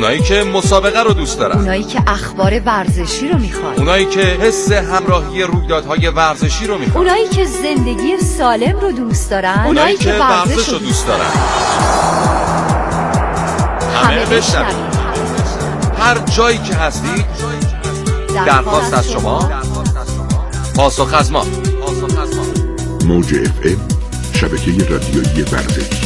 اونایی که مسابقه رو دوست دارن، اونایی که اخبار ورزشی رو میخوان، اونایی که حس همراهی رویدادهای ورزشی رو میخوان، اونایی که زندگی سالم رو دوست دارن، اونایی که ورزش رو دوست دارن. همه بشنوید. هر جایی که هستید درخواست از شما، پاسخ از ما. موج FM، شبکه رادیویی ورزش.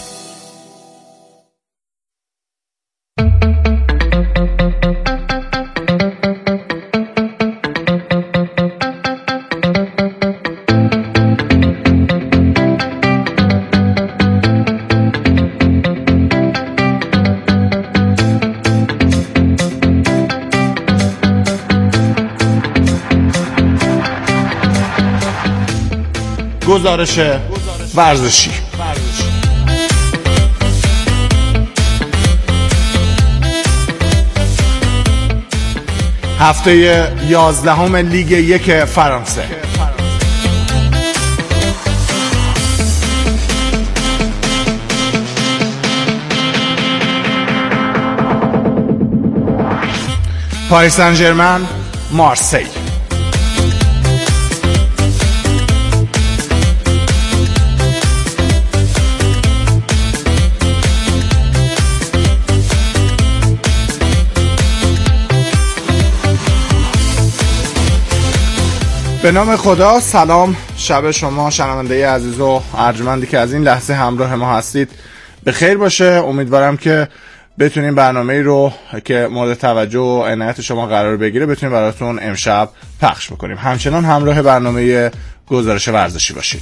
گزارش ورزشی. هفته 11 لیگ 1 فرانسه. پاریس سن ژرمن مارسی. به نام خدا. سلام، شب شما شنونده عزیز و ارجمندی که از این لحظه همراه ما هستید به خیر باشه. امیدوارم که بتونیم برنامه‌ای رو که مورد توجه و عنایت شما قرار بگیره بتونیم براتون امشب پخش بکنیم. همچنان همراه برنامه گزارش ورزشی باشید.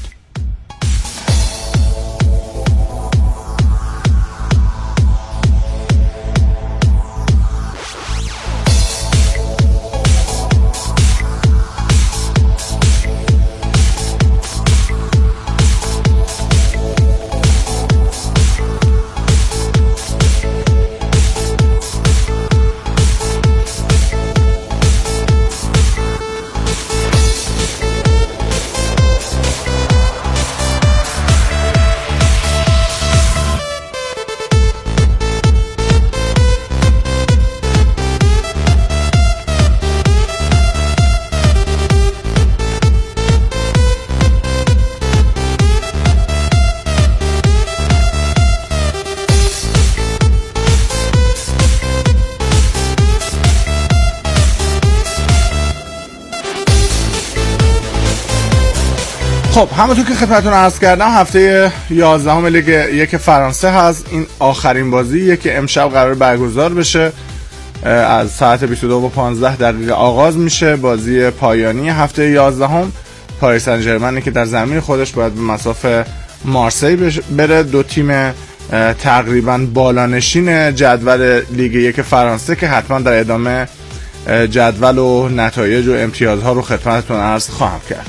خب همونطور که خدمتتون عرض کردم هفته 11 لیگ 1 فرانسه هست. این آخرین بازیه که امشب قرار برگزار بشه. از ساعت 22:15 آغاز میشه بازی پایانی هفته 11. پاریس سن ژرمنی که در زمین خودش باید به مصاف مارسی بره. دو تیم تقریبا بالانشین جدول لیگ 1 فرانسه که حتما در ادامه جدول و نتایج و امتیازها رو خدمتتون عرض خواهم کرد.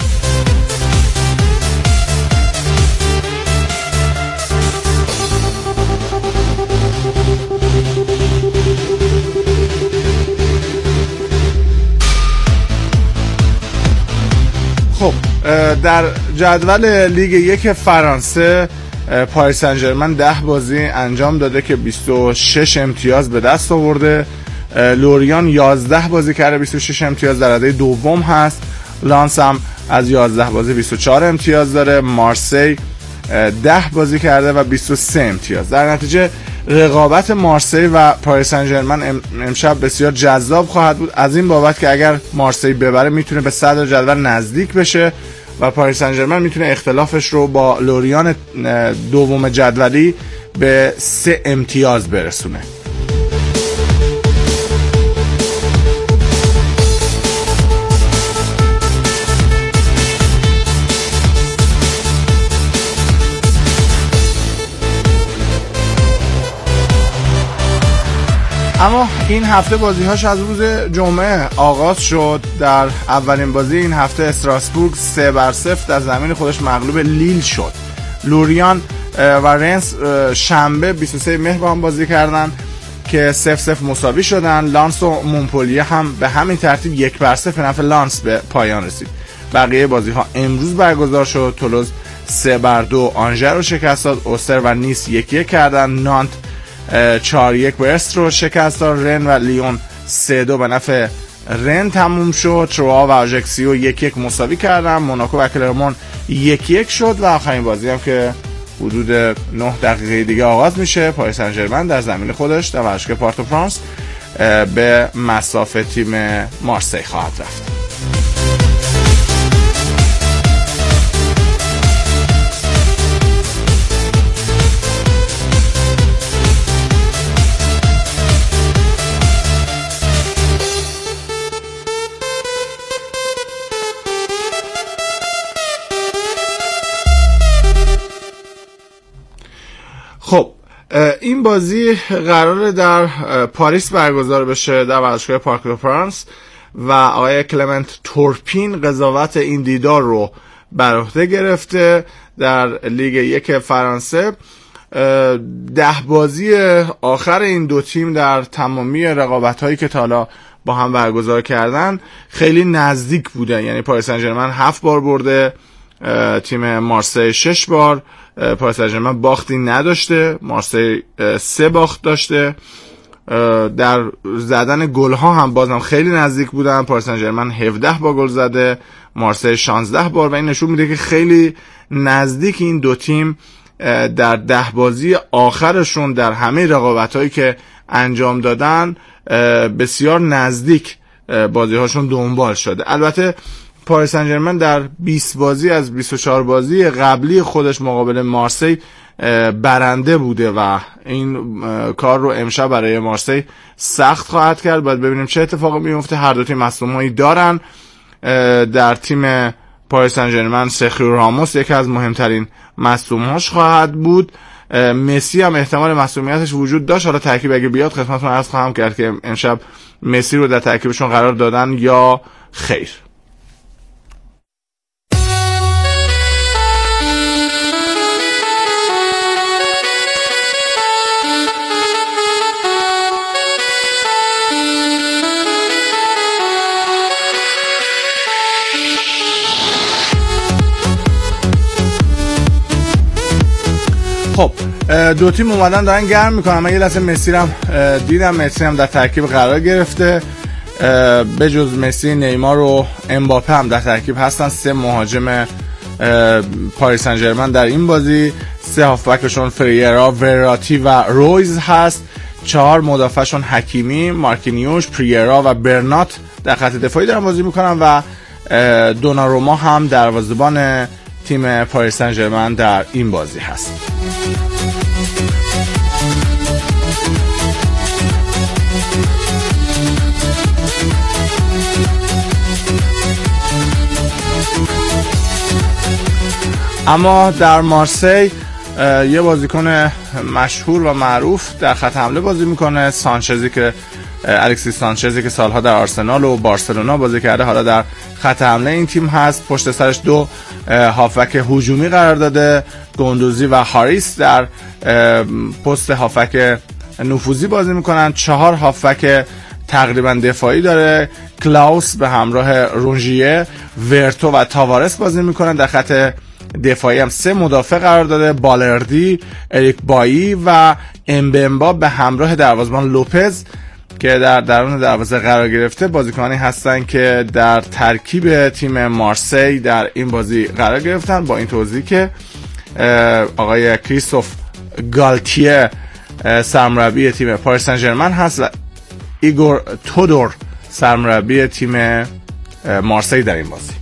خب در جدول لیگ 1 فرانسه پاریس سن ژرمن 10 بازی انجام داده که 26 امتیاز به دست آورده. لوریان 11 بازی کرده 26 امتیاز در رده دوم هست. لانس هم از 11 بازی 24 امتیاز داره. مارسی 10 بازی کرده و 23 امتیاز. در نتیجه رقابت مارسی و پاریس سن ژرمن امشب بسیار جذاب خواهد بود، از این بابت که اگر مارسی ببره میتونه به صدر جدول نزدیک بشه و پاریس سن ژرمن میتونه اختلافش رو با لوریان دوم جدولی به 3 امتیاز برسونه. اما این هفته بازی‌هاش از روز جمعه آغاز شد. در اولین بازی این هفته استراسبورگ 3-0 در زمین خودش مغلوب لیل شد. لوریان و رنس شنبه 23 مهر با هم بازی کردن که 0-0 مساوی شدن. لانس و مونپلیه هم به همین ترتیب 1-0 به نفع لانس به پایان رسید. بقیه بازی‌ها امروز برگزار شد. تولوز 3-2 آنژر رو شکست داد. اوستر و نیس 1-1 کردن. نانت 4-1 برست رو شکست داد. رن و لیون 3-2 به نفع رن تموم شد. تروا و آژاکسیو 1-1 مساوی کردن. موناکو و کلرمون 1-1 شد و آخرین بازی هم که حدود 9 دقیقه دیگه آغاز میشه، پاریس سن ژرمن در زمین خودش در ورزشگاه پارک دو فرانس به مصاف تیم مارسی خواهد رفت. خب این بازی قراره در پاریس برگزار بشه در ورزشگاه پارک دو فرانس و آقای کلمنت تورپین قضاوت این دیدار رو بر عهده گرفته. در لیگ 1 فرانسه 10 بازی آخر این دو تیم در تمامی رقابت‌هایی که تا حالا با هم برگزار کردن خیلی نزدیک بودن، یعنی پاریس سن ژرمن 7 بار برده، تیم مارسی 6 بار. پاریس سن ژرمن باختی نداشته، مارسی 3 باخت داشته. در زدن گل ها هم بازم خیلی نزدیک بودن، پاریس سن ژرمن 17 با گل زده، مارسی 16 بار و این نشون میده که خیلی نزدیک این دو تیم در 10 بازی آخرشون در همه رقابت‌هایی که انجام دادن بسیار نزدیک بازی هاشون دنبال شده. البته پاریس سن ژرمن در 20 بازی از 24 بازی قبلی خودش مقابل مارسی برنده بوده و این کار رو امشب برای مارسی سخت خواهد کرد. باید ببینیم چه اتفاقی میفته. هر دو تیم مصدومایی دارن. در تیم پاریس سن ژرمن سرخیو راموس یکی از مهمترین مصدوم‌هاش خواهد بود. مسی هم احتمال مصدومیتش وجود داشت. حالا ترکیب اگه بیاد خدمتتون عرض خواهم کرد که امشب مسی رو در ترکیبشون قرار دادن یا خیر. خب دو تیم اومدن دارن گرم میکنن. من یه لحظه مسی رو دیدم، مسی هم در ترکیب قرار گرفته. به جز مسی، نیمار و امباپه هم در ترکیب هستن. 3 مهاجم پاریس سن ژرمن در این بازی، 3 هافبکشون فریرا، وراتی و رویز هست. 4 مدافعشون حکیمی، مارکینیوش، پریرا و برنات در خط دفاعی دارن بازی میکنن و دوناروما هم دروازه‌بان تیم پاریس سن ژرمن در این بازی هست. اما در مارسی یه بازیکن مشهور و معروف در خط حمله بازی میکنه، سانچزی که الکسیس سانچزی که سالها در آرسنال و بارسلونا بازی کرده، حالا در خط حمله این تیم هست. پشت سرش 2 هافک هجومی قرار داده، گوندوزی و هاریس در پست هافک نفوذی بازی میکنن. 4 هافک تقریبا دفاعی داره، کلاوس به همراه رونژیه، ورتو و تاوارس بازی میکنن. در خط دفاعی هم 3 مدافع قرار داده، بالردی، اریک بایی و امبمبا به همراه دروازه‌بان لوپز که در درون دروازه قرار گرفته. بازیکنانی هستن که در ترکیب تیم مارسی در این بازی قرار گرفتن، با این توضیح که آقای کریستوف گالتیه سرمربی تیم پاریس سن ژرمن هست و ایگور تودور سرمربی تیم مارسی در این بازی.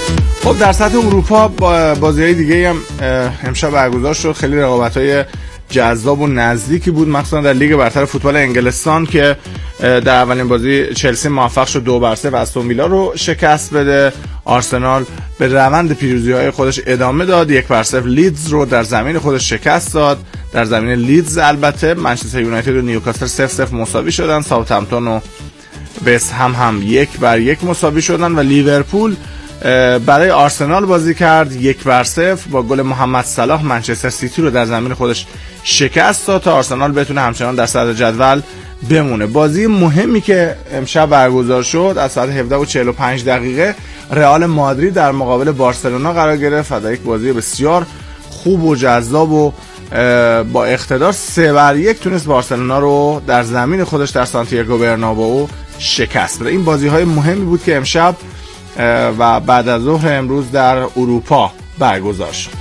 در سطح اروپا بازی‌های دیگه هم امشب برگزار شد. خیلی رقابت‌های جذاب و نزدیکی بود، مخصوصا در لیگ برتر فوتبال انگلستان که در اولین بازی چلسی موفق شد 2-0 استون ویلا رو شکست بده. آرسنال به روند پیروزی‌های خودش ادامه داد، 1-0 لیدز رو در زمین خودش شکست داد. در زمین لیدز البته منچستر یونایتد و نیوکاسل 0-0 مساوی شدن، ساوثهمپتون و وست هم 1-1 مساوی شدن و لیورپول برای آرسنال بازی کرد، 1-0 با گل محمد صلاح منچستر سیتی رو در زمین خودش شکست داد تا آرسنال بتونه همچنان در صدر جدول بمونه. بازی مهمی که امشب برگزار شد از ساعت 17:45 رئال مادرید در مقابل بارسلونا قرار گرفت و در یک بازی بسیار خوب و جذاب و با اقتدار 3-1 تونست بارسلونا رو در زمین خودش در سانتیاگو برنابئو شکست بده. این بازی‌های مهمی بود که امشب و بعد از ظهر امروز در اروپا برگزار شد.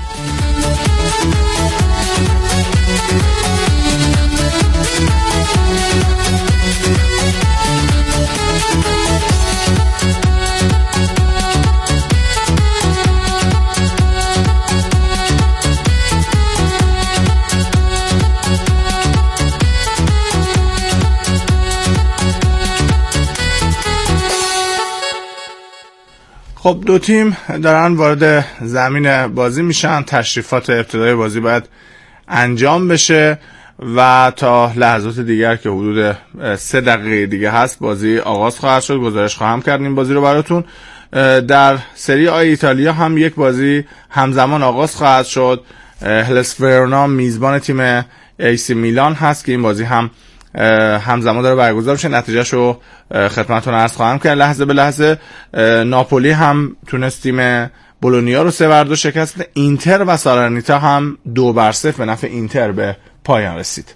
خب دو تیم دارن وارد زمین بازی میشن، تشریفات ابتدای بازی باید انجام بشه و تا لحظات دیگر که حدود 3 دقیقه دیگه هست بازی آغاز خواهد شد. گزارش خواهم کرد این بازی رو براتون. در سری آ ایتالیا هم یک بازی همزمان آغاز خواهد شد. هلس ورونا میزبان تیم ایسی میلان هست که این بازی هم همزمان داره برگزار میشه. نتیجهشو خدمتتون عرض خواهم کرد لحظه به لحظه. ناپولی هم تونست تیم بولونیا رو 3-2 شکست بده. اینتر و سالرنیتا هم 2-0 به نفع اینتر به پایان رسید.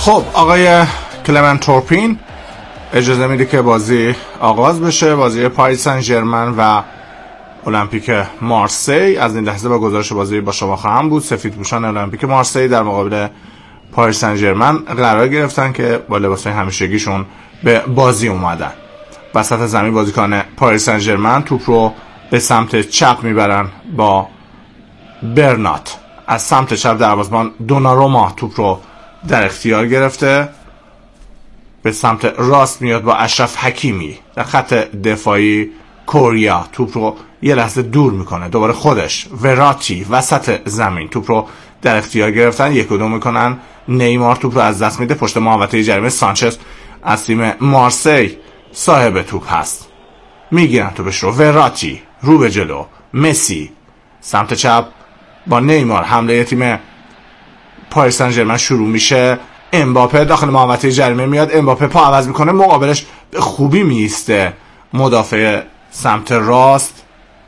خب آقای کلمنت تورپین اجازه میده که بازی آغاز بشه. بازی پاریس سن ژرمن و المپیک مارسی. از این لحظه با گزارش بازی با شما خواهم بود. سفیدپوشان المپیک مارسی در مقابل پاریس سن ژرمن قرار گرفتن که با لباسای همیشگیشون به بازی اومدن. وسط زمین بازیکن پاریس سن ژرمن توپ رو به سمت چپ میبرن با برنات. از سمت چپ دروازه‌بان دوناروما توپ رو در اختیار گرفته، به سمت راست میاد با اشرف حکیمی. در خط دفاعی کوریا توپ رو یه لحظه دور میکنه، دوباره خودش وراتی وسط زمین توپ رو در اختیار گرفتن، یک و دو میکنن. نیمار توپ رو از دست میده، پشت محوطه جریمه سانچز از تیم مارسی صاحب توپ هست، میگیرن توپش رو. وراتی رو به جلو، مسی سمت چپ با نیمار. حمله تیم پاریس سن ژرمن شروع میشه. امباپه داخل محوطه جریمه میاد، امباپه پا عوض میکنه، مقابلش به خوبی میسته مدافع سمت راست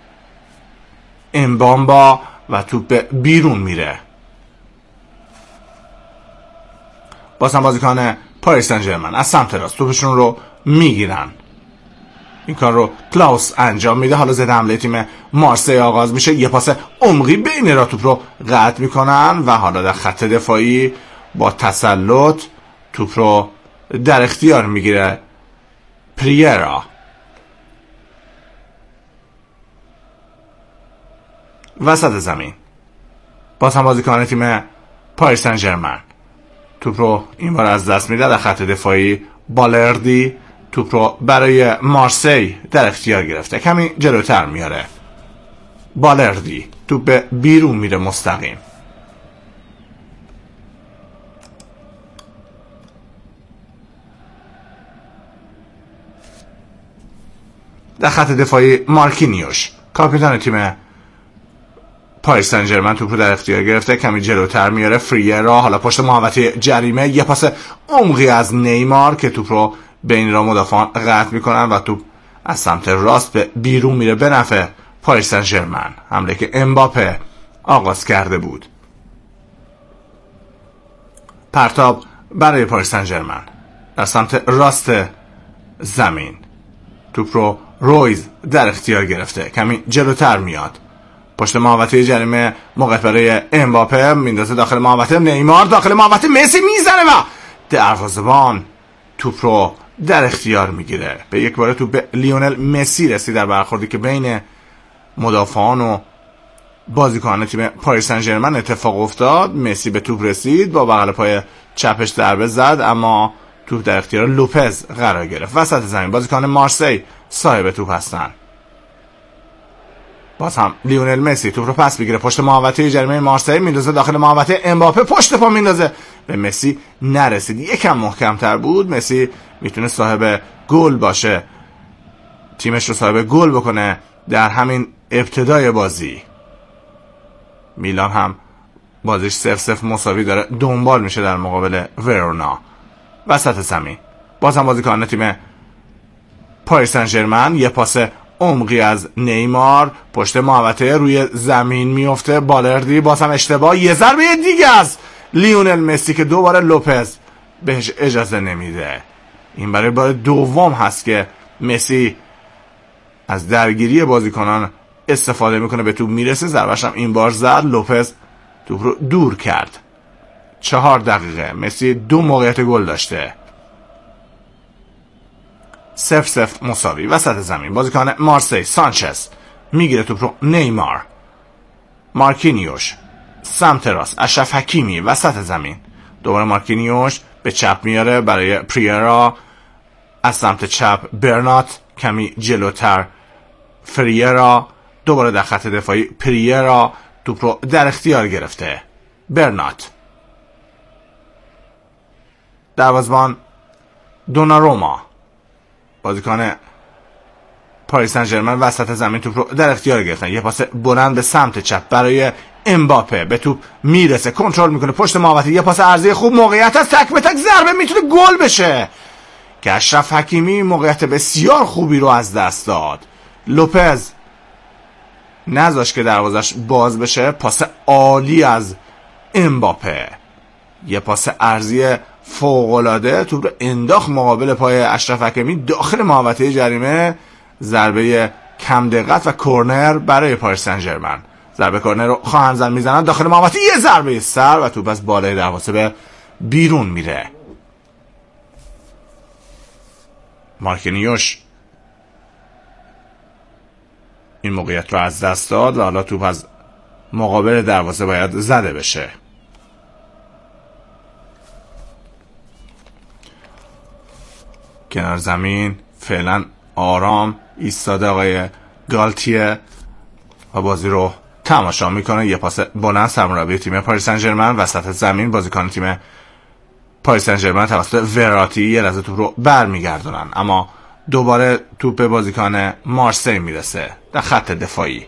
امبامبا و توپ بیرون میره. بازم بازیکن پاریس سن ژرمن از سمت راست توپشون رو میگیرن. این کار رو کلاوس انجام میده. حالا ضد حمله تیم مارسی آغاز میشه. یه پاس عمقی بین را توپ رو قطع میکنن و حالا در خط دفاعی با تسلط توپ رو در اختیار میگیره پریرا. وسط زمین باز هم بازیکن تیم پاریس سن ژرمن توپ رو این بار از دست میده. در خط دفاعی بالردی توپ رو برای مارسی در اختیار گرفته، کمی جلوتر میاره. بالردی توپ بیرون میره مستقیم. در خط دفاعی مارکینیوش کاپیتان تیم پاریس سن ژرمن توپ رو در اختیار گرفته، کمی جلوتر میاره. فریرا حالا پشت محوطه جریمه، یه پاس عمقی از نیمار که توپ رو بین را مدافعان قطع میکنن و توپ از سمت راست به بیرون میره به نفع پاریس سن ژرمن. حمله که امباپه آغاز کرده بود. پرتاب برای پاریس سن ژرمن در سمت راست زمین. توپ رو رویز در اختیار گرفته، کمی جلوتر میاد. پشت محوطه جریمه موقع برای امباپه میندازه داخل محوطه. نیمار داخل محوطه، مسی میزنه و دروازه‌بان توپ رو در اختیار میگیره. به یک بار توپ به لیونل مسی رسید در برخوردی که بین مدافعان و بازیکنان تیم پاریس سن ژرمن اتفاق افتاد. مسی به توپ رسید، با بغل پای چپش ضربه زد، اما توپ در اختیار لوپز قرار گرفت. وسط زمین بازیکن مارسی صاحب توپ هستن. باز هم لیونل مسی توپ رو پس بگیره، پشت محوطه جریمه مارسی میندازه داخل محوطه. امباپه پشت پا میندازه، به مسی نرسید، یکم محکم‌تر بود. مسی میتونه صاحب گل باشه، تیمش رو صاحب گل بکنه در همین ابتدای بازی. میلان هم بازیش 0-0 مساوی داره دنبال میشه در مقابل ورونا. وسط زمین باز هم بازیکن تیم پاریس سن ژرمن، یه پاس عمقی از نیمار پشت محوطه روی زمین میفته. بالردی باز هم اشتباه، یه ضربه دیگه از لیونل مسی که دوباره لوپز بهش اجازه نمیده. این برای بار دوم هست که مسی از درگیری بازیکنان استفاده میکنه، به توپ میرسه، ضربه‌اش هم این بار زد، لوپز توپ رو دور کرد. 4 دقیقه مسی 2 موقعیت گل داشته. 0-0 مساوی. وسط زمین بازیکن مارسی سانچز میگیره توپ رو. نیمار، مارکینیوش سمت راست، اشرف حکیمی وسط زمین، دوباره مارکینیوش به چپ میاره برای پریرا. از سمت چپ برنات کمی جلوتر، فریرا دوباره در خط دفاعی. پریرا توپ رو در اختیار گرفته. برنات، دروازه‌بان دوناروما بازیکن پاریس سن ژرمن وسط زمین توپ رو در اختیار گرفتن. یه پاس بلند به سمت چپ برای امباپه، به توپ میرسه، کنترل میکنه پشت محوطه. یه پاس عرضی خوب، موقعیت از تک به تک ضربه میتونه گل بشه که اشرف حکیمی موقعیت بسیار خوبی رو از دست داد. لوپز نذاشت که دروازش باز بشه. پاس عالی از امباپه، یه پاس عرضی فوق‌العاده توپ رو انداخت مقابل پای اشرف حکیمی داخل محوطه جریمه. ضربه کم دقت و کرنر برای پاریس سن ژرمن. ضربه کرنر رو خواهند زن میزنن داخل محوطه، یه ضربه سر و توپ از بالای دروازه به بیرون میره. مارکینیوش این موقعیت رو از دست داد و حالا توپ از مقابل دروازه باید زده بشه. کنار زمین فعلا آرام ایستاده آقای گالتیه و بازی رو تماشا میکنه. یه پاس بلند سرمربی تیم پاریس سن ژرمن وسط زمین، بازیکن تیم پاریس سن ژرمن توسط وراتی یه لحظه توپ رو برمیگردونن، اما دوباره توپ بازیکن مارسی میرسه در خط دفاعی.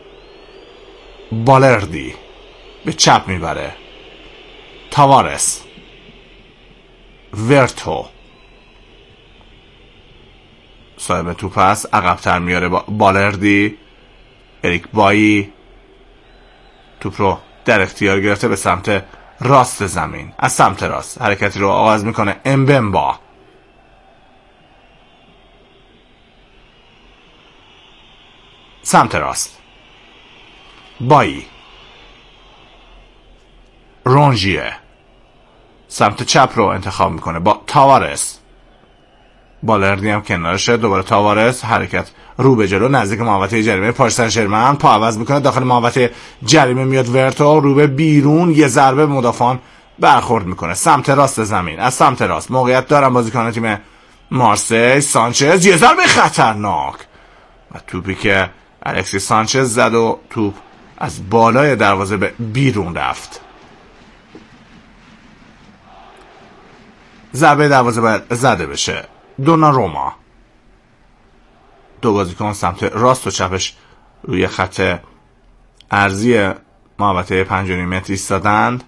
بالردی به چپ میبره، تاوارس، ورتو صاحب توپ است، عقب‌تر میاره با بالردی. اریک بایی توپ رو در اختیار گرفته به سمت راست زمین، از سمت راست حرکتی رو آغاز میکنه. امبمبا سمت راست، بایی، رونژیه سمت چپ رو انتخاب میکنه با تاوارس. بالردی هم کنارشه، دوباره تاوارس، حرکت رو به جلو نزدیک محوطه جریمه پاریس سن ژرمن، پا عوض میکنه داخل محوطه جریمه میاد. ورتو رو به بیرون، یه ضربه به مدافعان برخورد میکنه سمت راست زمین. از سمت راست موقعیت دارن بازیکن تیم مارسی. سانچز یه ضربه خطرناک و توپی که الکسیس سانچز زد و توپ از بالای دروازه به بیرون رفت. ضربه دروازه باید زده بشه. دوناروما، دو بازیکن سمت راست و چپش روی خط عرضی محوطه 5.5 متر ایستادند.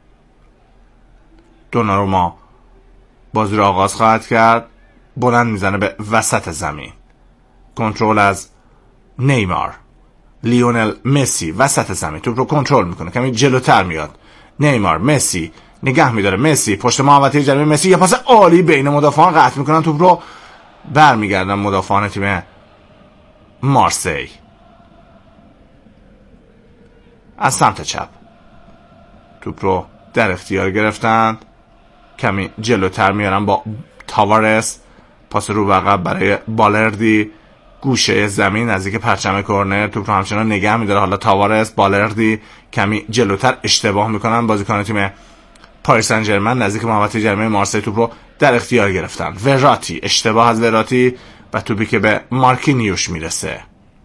دوناروما بازی رو آغاز خواهد کرد، بلند میزنه به وسط زمین. کنترل از نیمار. لیونل مسی وسط زمین توپ رو کنترل میکنه، کمی جلوتر میاد. نیمار، مسی نگه میداره، مسی پشت محوطه جریمه، مسی یه پاس عالی بین مدافعان قطع میکنن، توپ رو برمیگردن مدافعان تیم مارسی. از سمت چپ توپ رو در اختیار گرفتن، کمی جلوتر میارن با تاوارس. پاس رو به عقب برای بالردی، گوشه زمین نزدیک پرچم کرنر، توپ رو همچنان نگه میداره. حالا تاوارس، بالردی کمی جلوتر اشتباه میکنن بازیکن تیم پاریس سن ژرمن نزدیک محوطه جریمه مارسی توپ رو در اختیار گرفتن. وراتی، اشتباه از وراتی و توپی که به مارکینیوش میرسه.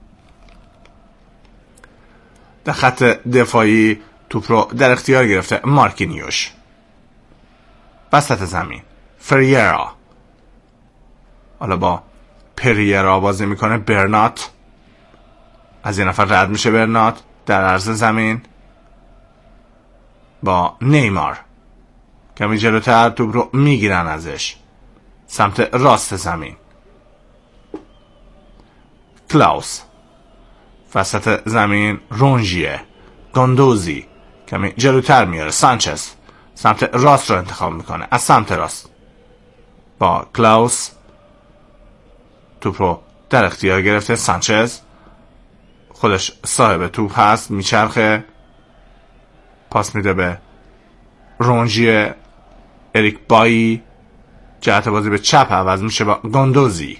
در خط دفاعی توپ رو در اختیار گرفته مارکینیوش. وسط زمین فریرا، حالا با پریرا بازی میکنه. برنات از یه نفر رد میشه، برنات در عرض زمین با نیمار، کمی جلوتر توپ رو میگیرن ازش سمت راست زمین. کلاوس وسط زمین، رونژیه، گاندوزی کمی جلوتر میاره. سانچز سمت راست رو انتخاب میکنه، از سمت راست با کلاوس توپ رو در اختیار گرفته. سانچز خودش صاحب توپ هست، میچرخه، پاس میده به رونژیه. اریک بایی جهت بازی به چپ عوض میشه با گاندوزی،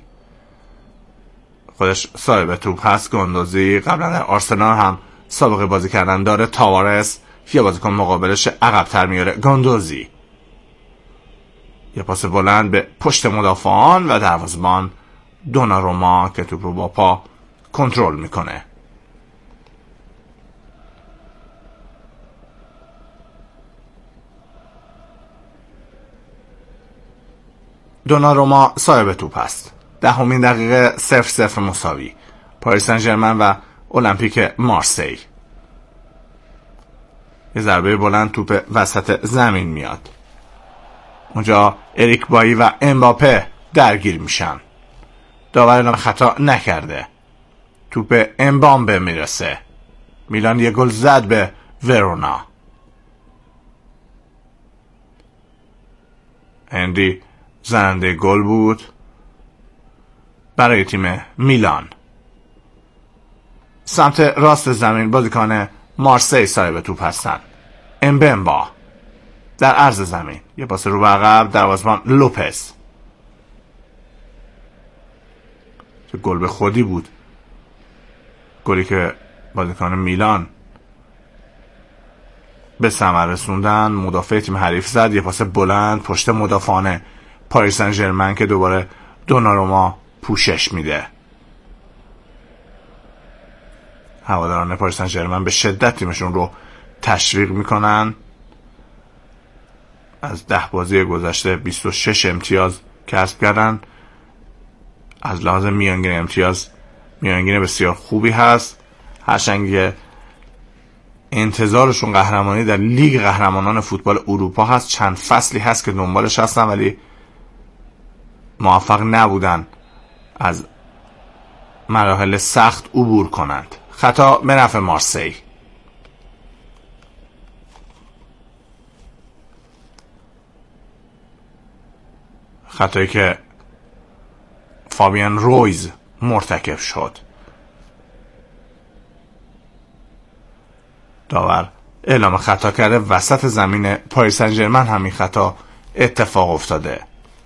خودش صاحب توپ هست. گاندوزی قبلا در آرسنال هم سابقه بازی کردن داره. تاوارس یه بازیکن مقابلش عقب‌تر میاره. گاندوزی یه پاس بلند به پشت مدافعان و دروازه‌بان دوناروما که توپ رو با پا کنترل میکنه. دوناروما صاحب توپ است. 10 دقیقه 0-0 مساوی، پاریس سن ژرمن و المپیک مارسی. یه ضربه بلند توپ وسط زمین میاد، اونجا اریک بایی و امباپه درگیر میشن. داور اعلام خطا نکرده، توپ امبامبه میرسه. میلان یه گل زد به ورونا. هنری زننده گل بود برای تیم میلان. سمت راست زمین بازیکن مارسی صاحب توپ هستن. امبمبا در عرض زمین یه پاس رو به عقب، دروازه‌بان لوپز. چه گل به خودی بود، گلی که بازیکن میلان به ثمر رسوندن. مدافع تیم حریف زد، یه پاس بلند پشت مدافعان پاریس سن ژرمن که دوباره دوناروما پوشش میده. هواداران پاریس سن ژرمن به شدت تیمشون رو تشویق میکنن. از 10 بازی گذشته 26 امتیاز کسب کردن. از لحاظ میانگین امتیاز میانگین بسیار خوبی هست، هرچند که انتظارشون قهرمانی در لیگ قهرمانان فوتبال اروپا هست. چند فصلی هست که دنبالش هستن ولی موفق نبودن از مراحل سخت عبور کنند. خطا به نفع مارسی. خطایی که فابیان رویز مرتکب شد. داور اعلام خطا کرده. وسط زمین پاریس سن ژرمن همین خطا اتفاق افتاده.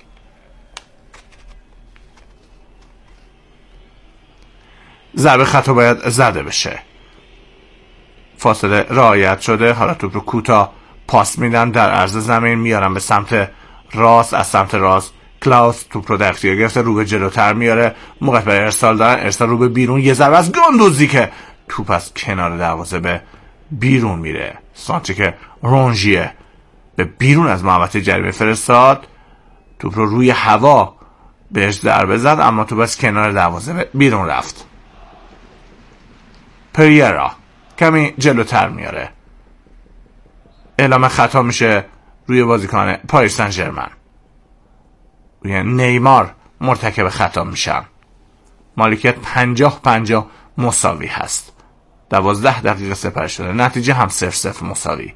ضربه خطا باید زده بشه. فاصله رعایت شده. حالا توپ رو کوتاه پاس میدن در عرض زمین، میارن به سمت راست. از سمت راست کلاوس توپ رو در اختیار گرفته، رو به جلوتر میاره، موقع برای ارسال دارن. ارسال رو به بیرون، یه ضربه از گاندوزی که توپ از کنار دروازه به بیرون میره. سانتری که رونژیه به بیرون از محوطه جریمه فرستاد. توپ رو روی هوا بهش ضربه زد اما توپ از کنار دروازه به بیرون رفت. پریرا کمی جلوتر میاره. اعلام خطا میشه روی بازیکن پاریس سن ژرمن. روی نیمار مرتکب خطا میشن. مالکیت 50-50 مساوی هست. 12 دقیقه سپری شده، نتیجه هم 0-0 مساوی.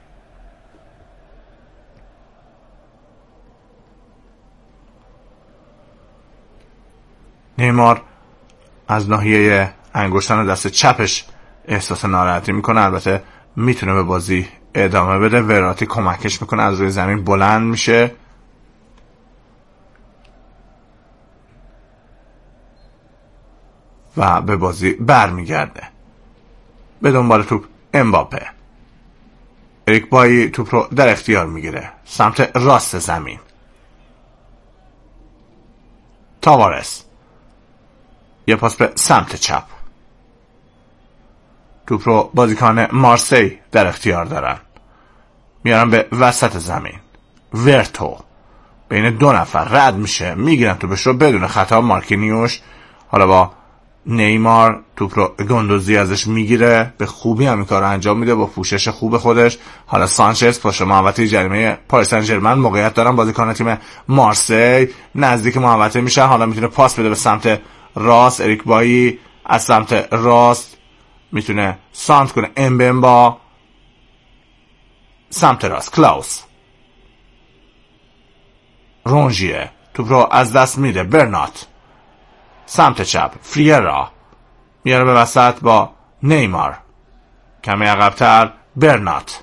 نیمار از ناحیه انگشتان دست چپش احساس ناراحتی میکنه. البته میتونه به بازی ادامه بده. وراتی کمکش میکنه، از روی زمین بلند میشه. و به بازی برمیگرده. به دنبال توپ امباپه. اریک بایی توپ رو در اختیار میگیره سمت راست زمین. تاوارس یه پاس به سمت چپ. توپ رو بازیکن مارسی در اختیار دارن، میارن به وسط زمین. ورتو بین 2 نفر رد میشه، میگیرن توپش رو بدون خطا. مارکینیوش حالا با نیمار توپ رو گندوزی ازش میگیره، به خوبی هم این کار رو انجام میده با پوشش خوب خودش. حالا سانچز پشت محوطه جریمه پاریس سن ژرمن موقعیت دارن. بازیکن تیم مارسی نزدیک محوطه میشه، حالا میتونه پاس بده به سمت راست. اریک بایی از سمت راست میتونه سانت کنه. امبمبا سمت راست. کلاوس رونژیه توپ رو از دست میده. برنات سمت چپ. فریرا میاره به وسط با نیمار. کمی عقب‌تر برنات.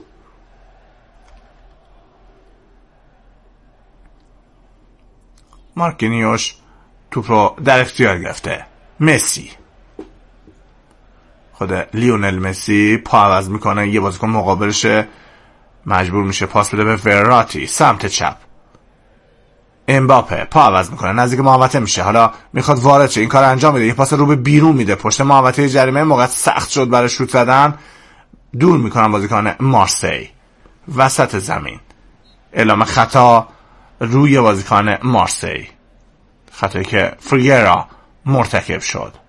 مارکینیوش توپ رو در اختیار گرفته. مسی، خود لیونل مسی پا عوض میکنه، یه بازیکن مقابلشه، مجبور میشه پاس بده به وراتی سمت چپ. امباپه پا عوض میکنه، نزدیک محوطه میشه، حالا میخواد وارد شه، این کار انجام میده، یه پاس رو به بیرون میده پشت محوطه جریمه. موقع سخت شد برای شوت زدن، دور میکنن بازیکن مارسی وسط زمین. اعلام خطا روی بازیکن مارسی، خطایی که فریرا مرتکب شد.